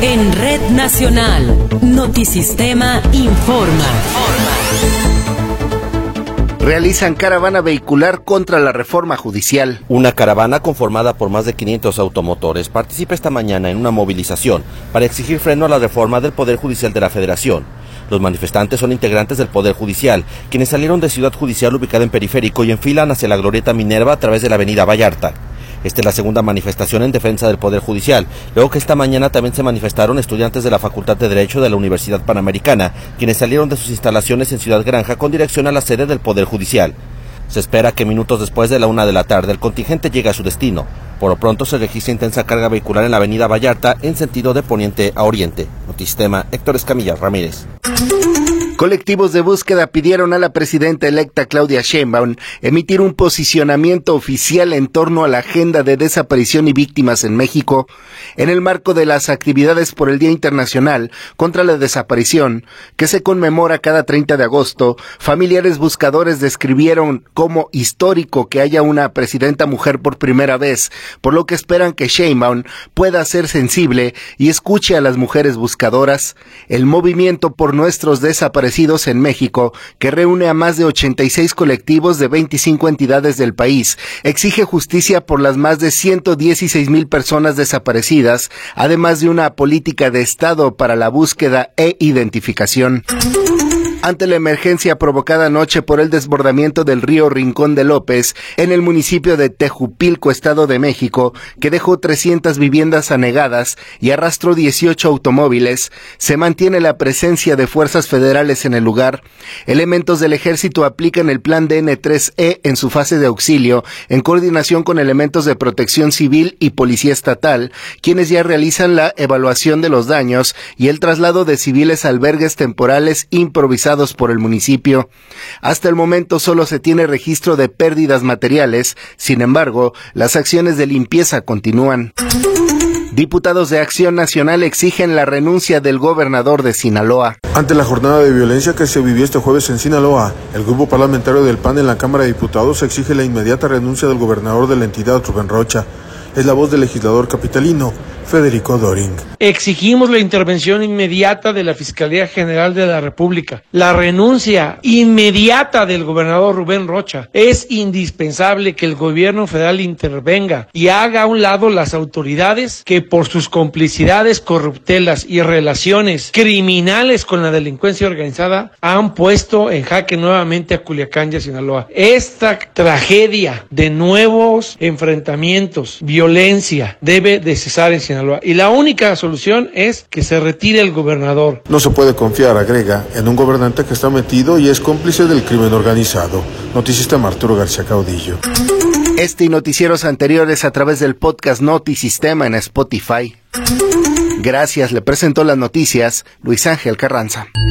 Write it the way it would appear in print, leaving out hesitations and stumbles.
En Red Nacional, Notisistema informa. Realizan caravana vehicular contra la reforma judicial. Una caravana conformada por más de 500 automotores participa esta mañana en una movilización para exigir freno a la reforma del Poder Judicial de la Federación. Los manifestantes son integrantes del Poder Judicial, quienes salieron de Ciudad Judicial ubicada en Periférico y enfilan hacia la Glorieta Minerva a través de la avenida Vallarta. Esta es la segunda manifestación en defensa del Poder Judicial, luego que esta mañana también se manifestaron estudiantes de la Facultad de Derecho de la Universidad Panamericana, quienes salieron de sus instalaciones en Ciudad Granja con dirección a la sede del Poder Judicial. Se espera que minutos después de la 1 de la tarde el contingente llegue a su destino. Por lo pronto se registra intensa carga vehicular en la avenida Vallarta en sentido de poniente a oriente. Notisistema, Héctor Escamilla Ramírez. Colectivos de búsqueda pidieron a la presidenta electa Claudia Sheinbaum emitir un posicionamiento oficial en torno a la agenda de desaparición y víctimas en México en el marco de las actividades por el Día Internacional contra la Desaparición, que se conmemora cada 30 de agosto. Familiares buscadores describieron como histórico que haya una presidenta mujer por primera vez, por lo que esperan que Sheinbaum pueda ser sensible y escuche a las mujeres buscadoras. El movimiento por nuestros desaparecidos en México, que reúne a más de 86 colectivos de 25 entidades del país, exige justicia por las más de 116,000 personas desaparecidas, además de una política de Estado para la búsqueda e identificación. Ante la emergencia provocada anoche por el desbordamiento del río Rincón de López en el municipio de Tejupilco, Estado de México, que dejó 300 viviendas anegadas y arrastró 18 automóviles, se mantiene la presencia de fuerzas federales en el lugar. Elementos del ejército aplican el plan DN3E en su fase de auxilio, en coordinación con elementos de protección civil y policía estatal, quienes ya realizan la evaluación de los daños y el traslado de civiles a albergues temporales improvisados por el municipio. Hasta el momento solo se tiene registro de pérdidas materiales, sin embargo, las acciones de limpieza continúan. Diputados de Acción Nacional exigen la renuncia del gobernador de Sinaloa. Ante la jornada de violencia que se vivió este jueves en Sinaloa, el grupo parlamentario del PAN en la Cámara de Diputados exige la inmediata renuncia del gobernador de la entidad, Rubén Rocha. Es la voz del legislador capitalino, Federico Doring. Exigimos la intervención inmediata de la Fiscalía General de la República, la renuncia inmediata del gobernador Rubén Rocha. Es indispensable que el gobierno federal intervenga y haga a un lado las autoridades que por sus complicidades, corruptelas y relaciones criminales con la delincuencia organizada han puesto en jaque nuevamente a Culiacán y a Sinaloa. Esta tragedia de nuevos enfrentamientos, violencia, debe de cesar en Sinaloa. Y la única solución es que se retire el gobernador. No se puede confiar, agrega, en un gobernante que está metido y es cómplice del crimen organizado. Notisistema, Arturo García Caudillo. Este y noticieros anteriores a través del podcast Notisistema en Spotify. Gracias, le presentó las noticias Luis Ángel Carranza.